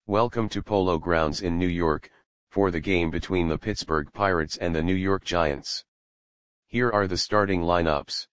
Welcome to Polo Grounds in New York, for the game between the Pittsburgh Pirates and the New York Giants. Here are the starting lineups.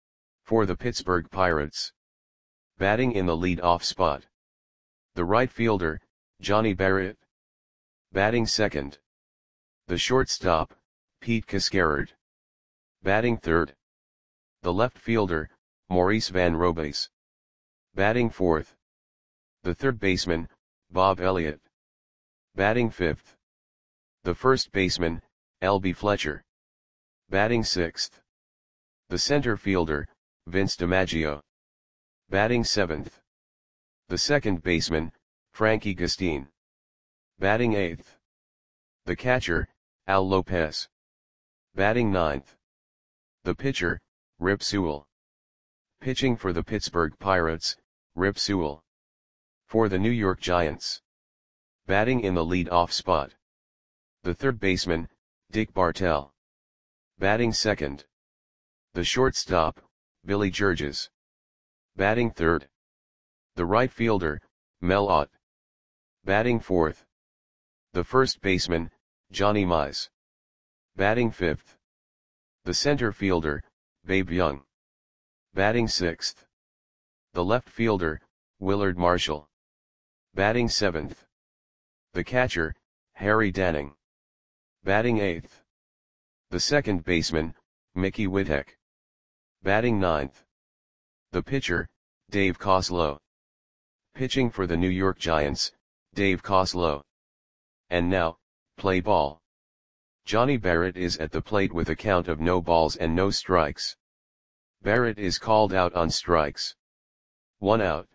For the Pittsburgh Pirates. Batting in the lead-off spot. The right fielder, Johnny Barrett. Batting second. The shortstop, Pete Cascarard. Batting third. The left fielder, Maurice Van Robays. Batting fourth. The third baseman, Bob Elliott. Batting fifth. The first baseman, L.B. Fletcher. Batting sixth. The center fielder, Vince DiMaggio. Batting seventh. The second baseman, Frankie Gustin. Batting eighth. The catcher, Al Lopez. Batting ninth. The pitcher, Rip Sewell. Pitching for the Pittsburgh Pirates, Rip Sewell. For the New York Giants. Batting in the lead-off spot. The third baseman, Dick Bartell. Batting second. The shortstop, Billy Georges. Batting third. The right fielder, Mel Ott. Batting fourth. The first baseman, Johnny Mize. Batting fifth. The center fielder, Babe Young. Batting sixth. The left fielder, Willard Marshall. Batting seventh. The catcher, Harry Danning. Batting eighth. The second baseman, Mickey Whitteck. Batting ninth. The pitcher, Dave Coslow. Pitching for the New York Giants, Dave Coslow. And now, play ball. Johnny Barrett is at the plate with a count of no balls and no strikes. Barrett is called out on strikes. 1 out.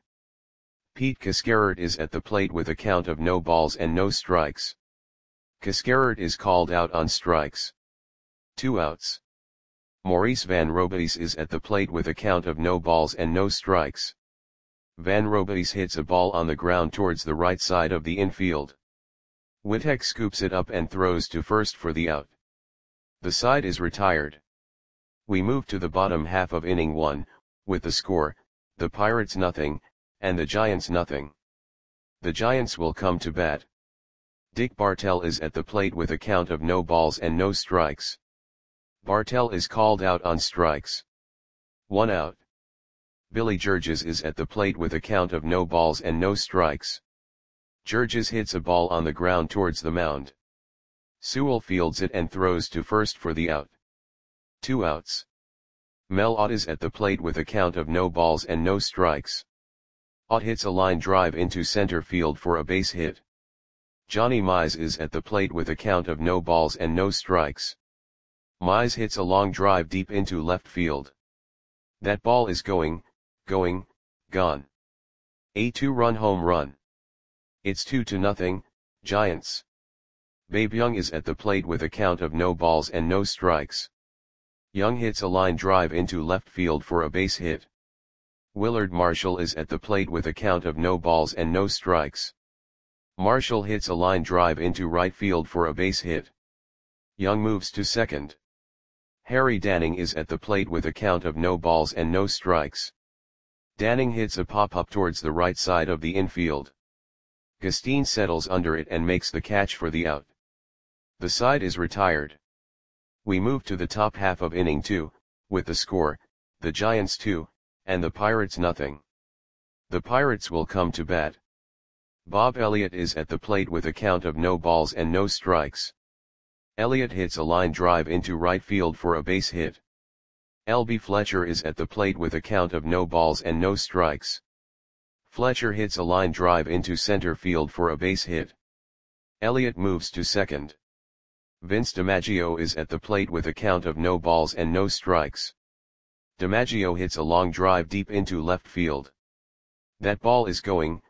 Pete Cascarard is at the plate with a count of no balls and no strikes. Cascarard is called out on strikes. 2 outs. Maurice Van Robays is at the plate with a count of no balls and no strikes. Van Robays hits a ball on the ground towards the right side of the infield. Whitteck scoops it up and throws to first for the out. The side is retired. We move to the bottom half of inning 1, with the score, the Pirates nothing, and the Giants nothing. The Giants will come to bat. Dick Bartell is at the plate with a count of no balls and no strikes. Bartell is called out on strikes. 1 out. Billy Georges is at the plate with a count of no balls and no strikes. Georges hits a ball on the ground towards the mound. Sewell fields it and throws to first for the out. 2 outs. Mel Ott is at the plate with a count of no balls and no strikes. Ott hits a line drive into center field for a base hit. Johnny Mize is at the plate with a count of no balls and no strikes. Mize hits a long drive deep into left field. That ball is gone. A 2-run home run. It's 2-0, Giants. Babe Young is at the plate with a count of no balls and no strikes. Young hits a line drive into left field for a base hit. Willard Marshall is at the plate with a count of no balls and no strikes. Marshall hits a line drive into right field for a base hit. Young moves to second. Harry Danning is at the plate with a count of no balls and no strikes. Danning hits a pop-up towards the right side of the infield. Gustin settles under it and makes the catch for the out. The side is retired. We move to the top half of inning 2, with the score, the Giants 2, and the Pirates nothing. The Pirates will come to bat. Bob Elliott is at the plate with a count of no balls and no strikes. Elliott hits a line drive into right field for a base hit. L.B. Fletcher is at the plate with a count of no balls and no strikes. Fletcher hits a line drive into center field for a base hit. Elliott moves to second. Vince DiMaggio is at the plate with a count of no balls and no strikes. DiMaggio hits a long drive deep into left field. That ball is gone.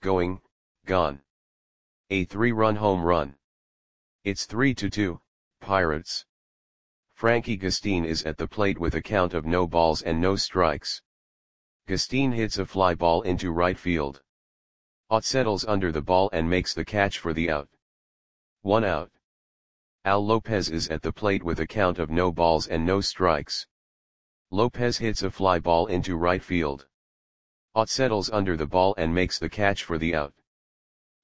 A 3-run home run. It's 3-2, Pirates. Frankie Gustin is at the plate with a count of no balls and no strikes. Gustin hits a fly ball into right field. Ott settles under the ball and makes the catch for the out. 1 out. Al Lopez is at the plate with a count of no balls and no strikes. Lopez hits a fly ball into right field. Ott settles under the ball and makes the catch for the out.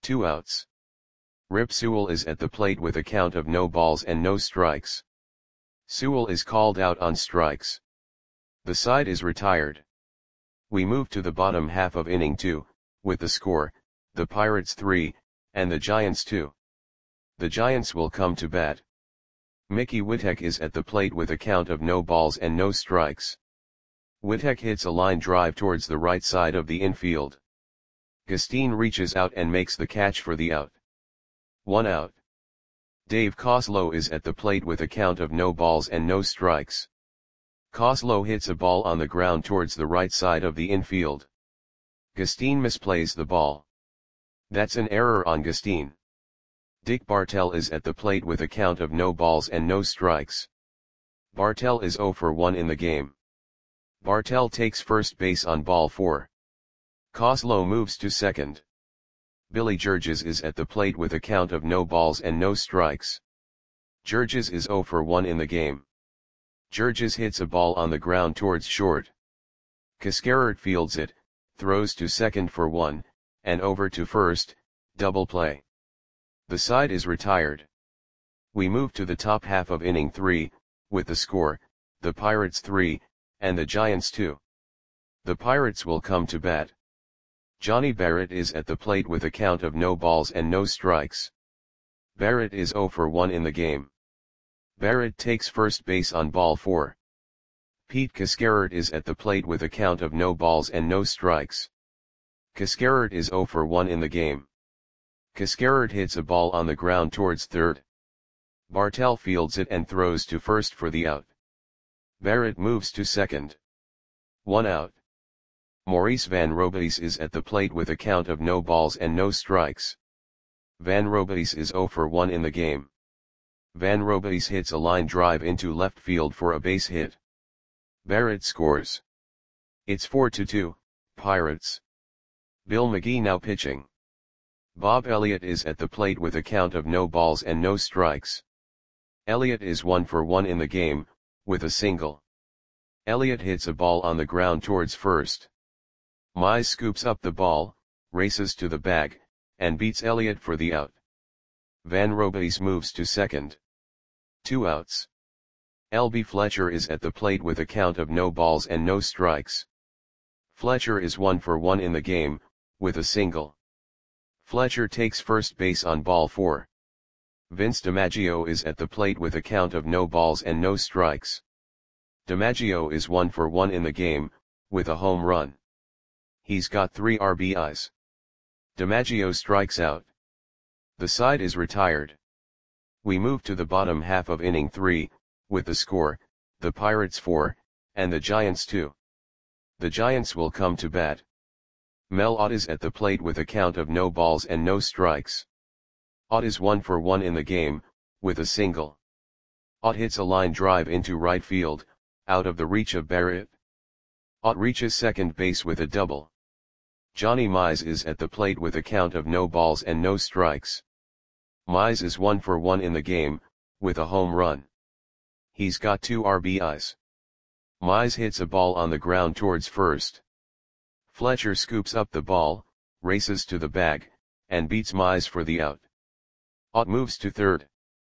2 outs. Rip Sewell is at the plate with a count of no balls and no strikes. Sewell is called out on strikes. The side is retired. We move to the bottom half of inning 2, with the score, the Pirates 3, and the Giants 2. The Giants will come to bat. Mickey Witek is at the plate with a count of no balls and no strikes. Witek hits a line drive towards the right side of the infield. Gustin reaches out and makes the catch for the out. 1 out. Dave Koslow is at the plate with a count of no balls and no strikes. Koslow hits a ball on the ground towards the right side of the infield. Gustin misplays the ball. That's an error on Gustin. Dick Bartell is at the plate with a count of no balls and no strikes. Bartell is 0 for 1 in the game. Bartell takes first base on ball 4. Koslow moves to second. Billy Georges is at the plate with a count of no balls and no strikes. Georges is 0 for 1 in the game. Georges hits a ball on the ground towards short. Cascarert fields it, throws to second for 1, and over to first, double play. The side is retired. We move to the top half of inning 3, with the score, the Pirates 3, and the Giants 2. The Pirates will come to bat. Johnny Barrett is at the plate with a count of no balls and no strikes. Barrett is 0 for 1 in the game. Barrett takes first base on ball 4. Pete Cascarert is at the plate with a count of no balls and no strikes. Cascarert is 0 for 1 in the game. Cascarert hits a ball on the ground towards third. Bartell fields it and throws to first for the out. Barrett moves to second. 1 out. Maurice Van Robeis is at the plate with a count of no balls and no strikes. Van Robeis is 0 for 1 in the game. Van Robeis hits a line drive into left field for a base hit. Barrett scores. It's 4-2, Pirates. Bill McGee now pitching. Bob Elliott is at the plate with a count of no balls and no strikes. Elliott is 1 for 1 in the game, with a single. Elliott hits a ball on the ground towards first. Mize scoops up the ball, races to the bag, and beats Elliott for the out. Van Robeis moves to second. 2 outs. L.B. Fletcher is at the plate with a count of no balls and no strikes. Fletcher is 1 for 1 in the game, with a single. Fletcher takes first base on ball 4. Vince DiMaggio is at the plate with a count of no balls and no strikes. DiMaggio is 1 for 1 in the game, with a home run. He's got 3 RBIs. DiMaggio strikes out. The side is retired. We move to the bottom half of inning 3, with the score, the Pirates 4, and the Giants 2. The Giants will come to bat. Mel Ott is at the plate with a count of no balls and no strikes. Ott is 1 for 1 in the game, with a single. Ott hits a line drive into right field, out of the reach of Barrett. Ott reaches second base with a double. Johnny Mize is at the plate with a count of no balls and no strikes. Mize is 1 for 1 in the game, with a home run. He's got 2 RBIs. Mize hits a ball on the ground towards first. Fletcher scoops up the ball, races to the bag, and beats Mize for the out. Ott moves to third.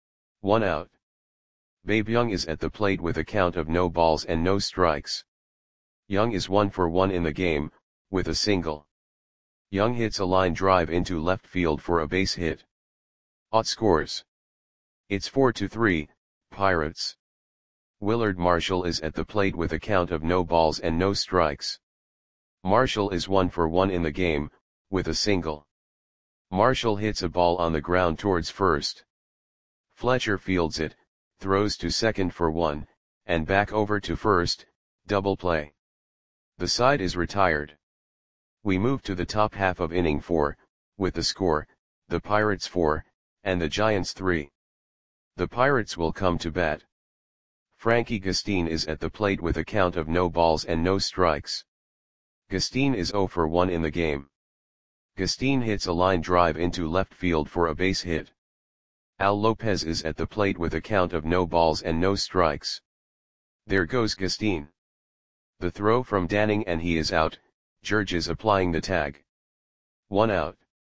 1 out. Babe Young is at the plate with a count of no balls and no strikes. Young is 1 for 1 in the game, with a single. Young hits a line drive into left field for a base hit. Ott scores. It's 4-3, Pirates. Willard Marshall is at the plate with a count of no balls and no strikes. Marshall is 1 for 1 in the game, with a single. Marshall hits a ball on the ground towards first. Fletcher fields it, throws to second for 1, and back over to first, double play. The side is retired. We move to the top half of inning 4, with the score, the Pirates 4, and the Giants 3. The Pirates will come to bat. Frankie Gustin is at the plate with a count of no balls and no strikes. Gustin is 0 for 1 in the game. Gustin hits a line drive into left field for a base hit. Al Lopez is at the plate with a count of no balls and no strikes. There goes Gustin. The throw from Danning and he is out, Georges applying the tag. 1 out.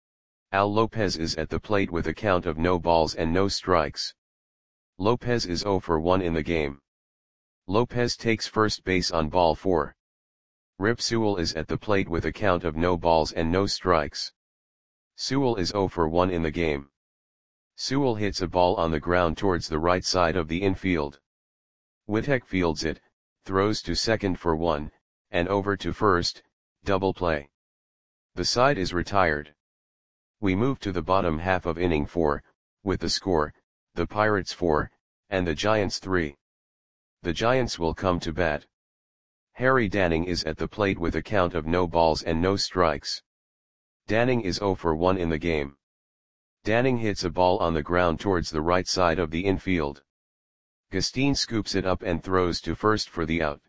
Al Lopez is at the plate with a count of no balls and no strikes. Lopez is 0 for 1 in the game. Lopez takes first base on ball 4. Rip Sewell is at the plate with a count of no balls and no strikes. Sewell is 0 for 1 in the game. Sewell hits a ball on the ground towards the right side of the infield. Whitek fields it, throws to second for 1, and over to first, double play. The side is retired. We move to the bottom half of inning 4, with the score, the Pirates 4, and the Giants 3. The Giants will come to bat. Harry Danning is at the plate with a count of no balls and no strikes. Danning is 0 for 1 in the game. Danning hits a ball on the ground towards the right side of the infield. Gustin scoops it up and throws to first for the out.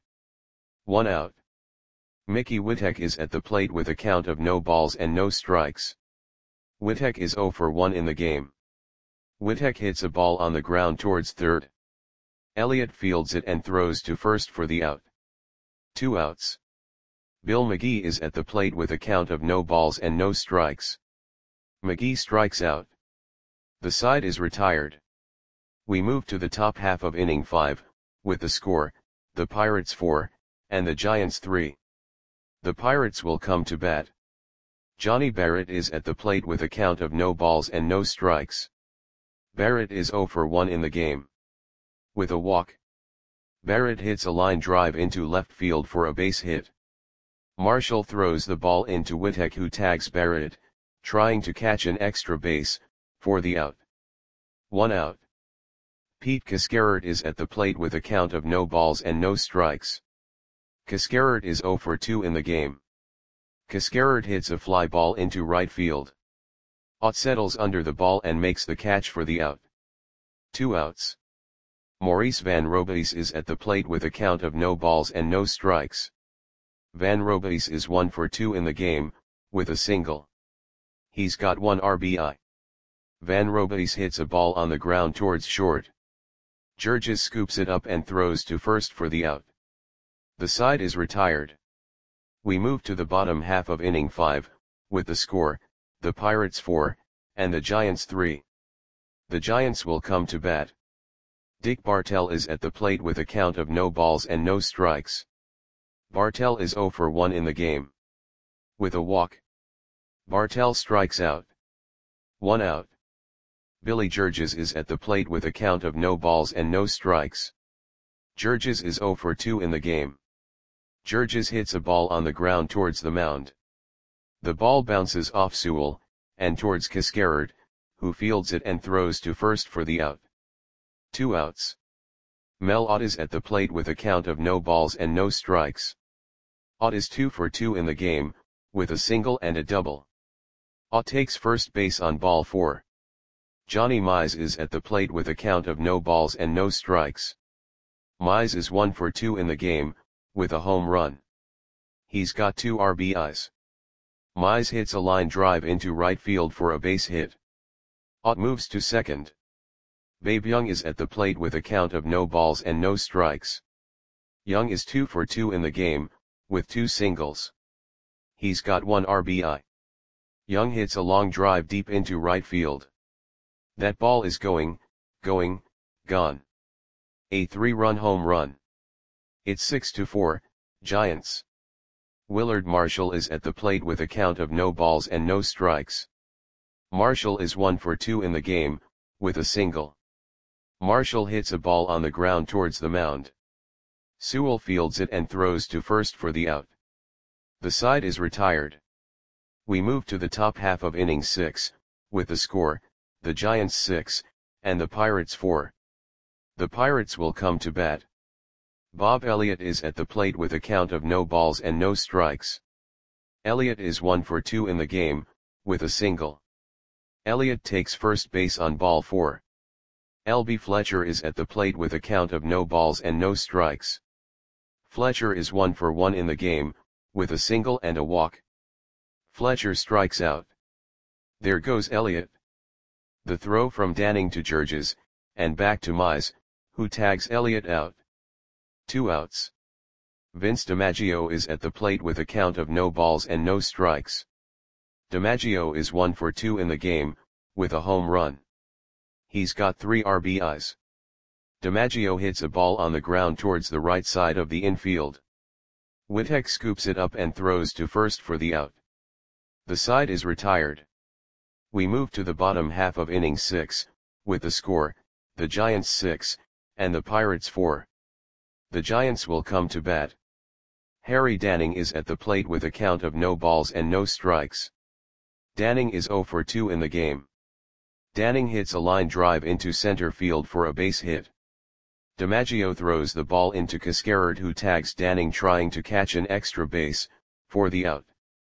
1 out. Mickey Whitek is at the plate with a count of no balls and no strikes. Whitek is 0 for 1 in the game. Whitek hits a ball on the ground towards third. Elliott fields it and throws to first for the out. 2 outs. Bill McGee is at the plate with a count of no balls and no strikes. McGee strikes out. The side is retired. We move to the top half of inning 5, with the score, the Pirates 4, and the Giants 3. The Pirates will come to bat. Johnny Barrett is at the plate with a count of no balls and no strikes. Barrett is 0 for 1 in the game. With a walk. Barrett hits a line drive into left field for a base hit. Marshall throws the ball into Whitek, who tags Barrett, trying to catch an extra base, for the out. 1 out. Pete Cascarert is at the plate with a count of no balls and no strikes. Cascarert is 0 for 2 in the game. Cascarert hits a fly ball into right field. Ott settles under the ball and makes the catch for the out. 2 outs. Maurice Van Robeis is at the plate with a count of no balls and no strikes. Van Robeis is 1 for 2 in the game, with a single. He's got 1 RBI. Van Robeis hits a ball on the ground towards short. Georges scoops it up and throws to first for the out. The side is retired. We move to the bottom half of inning 5, with the score, the Pirates 4, and the Giants 3. The Giants will come to bat. Dick Bartell is at the plate with a count of no balls and no strikes. Bartell is 0 for 1 in the game. With a walk. Bartell strikes out. 1 out. Billy Georges is at the plate with a count of no balls and no strikes. Georges is 0 for 2 in the game. Georges hits a ball on the ground towards the mound. The ball bounces off Sewell, and towards Cascarert, who fields it and throws to first for the out. 2 outs. Mel Ott is at the plate with a count of no balls and no strikes. Ott is 2 for 2 in the game, with a single and a double. Ott takes first base on ball 4. Johnny Mize is at the plate with a count of no balls and no strikes. Mize is 1 for 2 in the game, with a home run. He's got 2 RBIs. Mize hits a line drive into right field for a base hit. Ott moves to second. Babe Young is at the plate with a count of no balls and no strikes. Young is 2 for 2 in the game, with 2 singles. He's got 1 RBI. Young hits a long drive deep into right field. That ball is going, gone. A 3-run home run. It's 6-4, Giants. Willard Marshall is at the plate with a count of no balls and no strikes. Marshall is 1 for 2 in the game, with a single. Marshall hits a ball on the ground towards the mound. Sewell fields it and throws to first for the out. The side is retired. We move to the top half of inning 6, with the score, the Giants 6, and the Pirates 4. The Pirates will come to bat. Bob Elliott is at the plate with a count of no balls and no strikes. Elliott is 1 for 2 in the game, with a single. Elliott takes first base on ball 4. L.B. Fletcher is at the plate with a count of no balls and no strikes. Fletcher is 1 for 1 in the game, with a single and a walk. Fletcher strikes out. There goes Elliott. The throw from Danning to Georges, and back to Mize, who tags Elliott out. 2 outs. Vince DiMaggio is at the plate with a count of no balls and no strikes. DiMaggio is 1 for 2 in the game, with a home run. He's got 3 RBIs. DiMaggio hits a ball on the ground towards the right side of the infield. Wittek scoops it up and throws to first for the out. The side is retired. We move to the bottom half of inning 6, with the score, the Giants 6, and the Pirates 4. The Giants will come to bat. Harry Danning is at the plate with a count of no balls and no strikes. Danning is 0 for 2 in the game. Danning hits a line drive into center field for a base hit. DiMaggio throws the ball into Cascarard, who tags Danning trying to catch an extra base, for the out.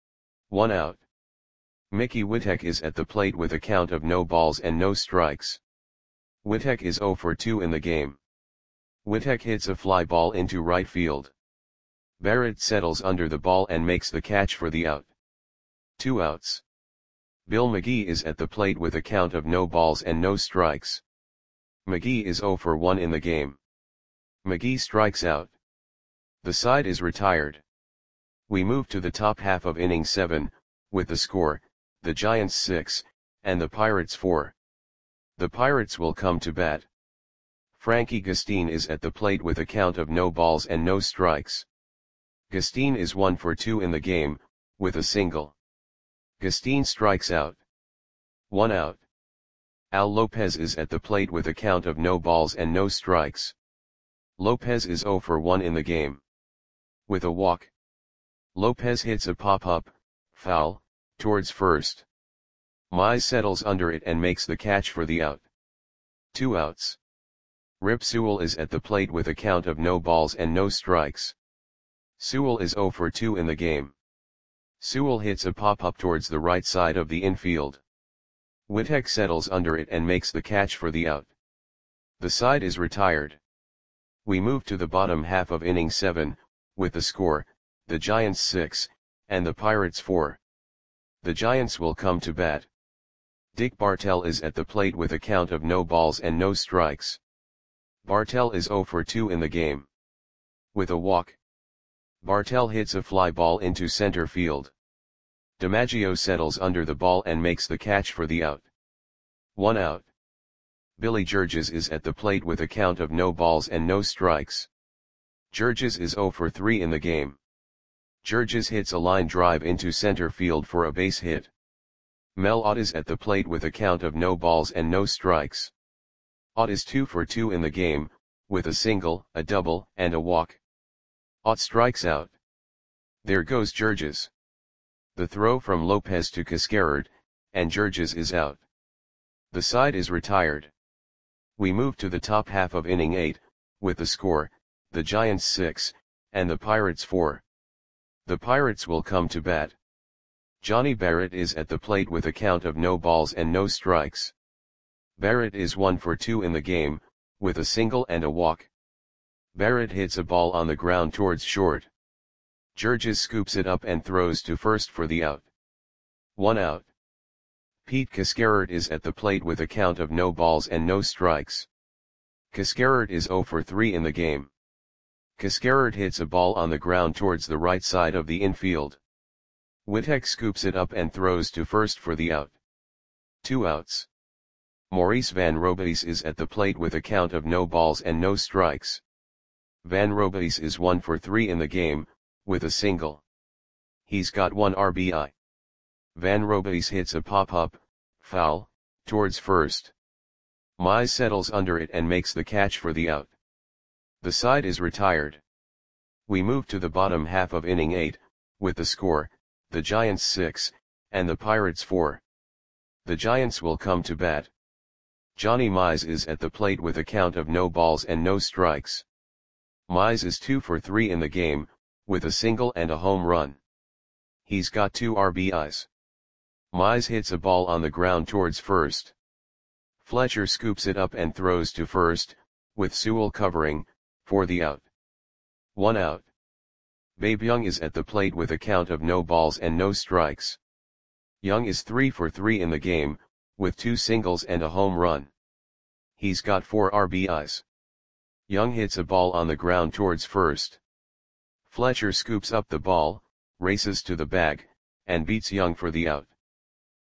1 out. Mickey Wittek is at the plate with a count of no balls and no strikes. Wittek is 0 for 2 in the game. Wittek hits a fly ball into right field. Barrett settles under the ball and makes the catch for the out. 2 outs. Bill McGee is at the plate with a count of no balls and no strikes. McGee is 0 for 1 in the game. McGee strikes out. The side is retired. We move to the top half of inning 7, with the score, the Giants 6, and the Pirates 4. The Pirates will come to bat. Frankie Gustin is at the plate with a count of no balls and no strikes. Gustin is 1 for 2 in the game, with a single. Gustin strikes out. 1 out. Al Lopez is at the plate with a count of no balls and no strikes. Lopez is 0 for 1 in the game. With a walk. Lopez hits a pop-up, foul, towards first. Mize settles under it and makes the catch for the out. 2 outs. Rip Sewell is at the plate with a count of no balls and no strikes. Sewell is 0 for 2 in the game. Sewell hits a pop-up towards the right side of the infield. Wittek settles under it and makes the catch for the out. The side is retired. We move to the bottom half of inning 7, with the score, the Giants 6, and the Pirates 4. The Giants will come to bat. Dick Bartell is at the plate with a count of no balls and no strikes. Bartell is 0 for 2 in the game. With a walk. Bartell hits a fly ball into center field. DiMaggio settles under the ball and makes the catch for the out. 1 out. Billy Georges is at the plate with a count of no balls and no strikes. Georges is 0 for 3 in the game. Georges hits a line drive into center field for a base hit. Mel Ott is at the plate with a count of no balls and no strikes. Ott is 2 for 2 in the game, with a single, a double, and a walk. Ott strikes out. There goes Georges. The throw from Lopez to Cascarard, and Georges is out. The side is retired. We move to the top half of inning 8, with the score, the Giants 6, and the Pirates 4. The Pirates will come to bat. Johnny Barrett is at the plate with a count of no balls and no strikes. Barrett is 1 for 2 in the game, with a single and a walk. Barrett hits a ball on the ground towards short. Georges scoops it up and throws to first for the out. 1 out. Pete Cascarard is at the plate with a count of no balls and no strikes. Cascarard is 0 for 3 in the game. Cascarard hits a ball on the ground towards the right side of the infield. Wittek scoops it up and throws to first for the out. 2 outs. Maurice Van Robies is at the plate with a count of no balls and no strikes. Van Robies is 1 for 3 in the game, with a single. He's got 1 RBI. Van Robies hits a pop-up, foul, towards first. Mize settles under it and makes the catch for the out. The side is retired. We move to the bottom half of inning 8, with the score, the Giants 6, and the Pirates 4. The Giants will come to bat. Johnny Mize is at the plate with a count of no balls and no strikes. Mize is 2 for 3 in the game, with a single and a home run. He's got 2 RBIs. Mize hits a ball on the ground towards first. Fletcher scoops it up and throws to first, with Sewell covering, for the out. 1 out. Babe Young is at the plate with a count of no balls and no strikes. Young is 3 for 3 in the game, with 2 singles and a home run. He's got 4 RBIs. Young hits a ball on the ground towards first. Fletcher scoops up the ball, races to the bag, and beats Young for the out.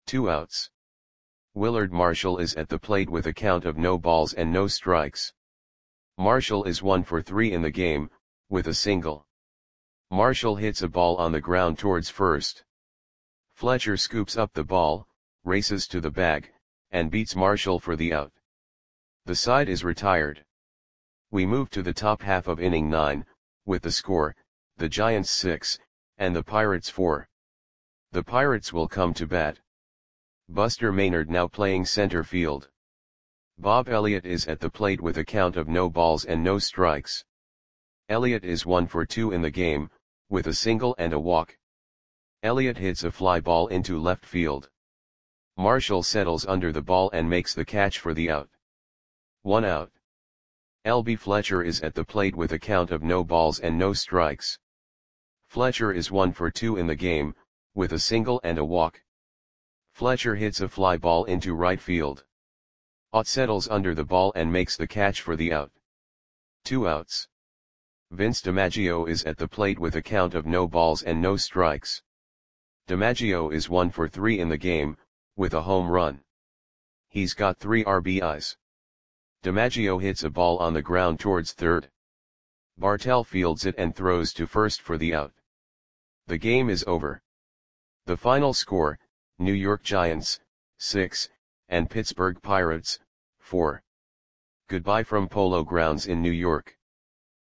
2 outs. Willard Marshall is at the plate with a count of no balls and no strikes. Marshall is 1 for 3 in the game, with a single. Marshall hits a ball on the ground towards first. Fletcher scoops up the ball, races to the bag, and beats Marshall for the out. The side is retired. We move to the top half of inning 9, with the score, the Giants 6, and the Pirates 4. The Pirates will come to bat. Buster Maynard now playing center field. Bob Elliott is at the plate with a count of no balls and no strikes. Elliott is 1 for 2 in the game, with a single and a walk. Elliott hits a fly ball into left field. Marshall settles under the ball and makes the catch for the out. 1 out. L.B. Fletcher is at the plate with a count of no balls and no strikes. Fletcher is 1 for 2 in the game, with a single and a walk. Fletcher hits a fly ball into right field. Ott settles under the ball and makes the catch for the out. 2 outs. Vince DiMaggio is at the plate with a count of no balls and no strikes. DiMaggio is 1 for 3 in the game, with a home run. He's got 3 RBIs. DiMaggio hits a ball on the ground towards third. Bartell fields it and throws to first for the out. The game is over. The final score, New York Giants, 6, and Pittsburgh Pirates, 4. Goodbye from Polo Grounds in New York.